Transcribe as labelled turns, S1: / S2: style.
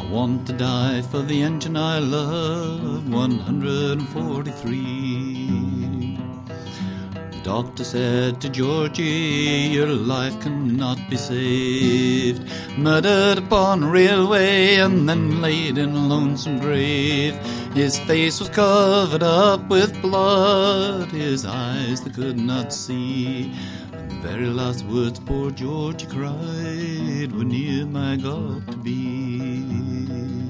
S1: Want to die for the engine I love, 143. The doctor said to Georgie, your life cannot be saved. Murdered upon a railway and then laid in a lonesome grave. His face was covered up with blood, his eyes they could not see. And the very last words poor Georgie cried were near my God to be.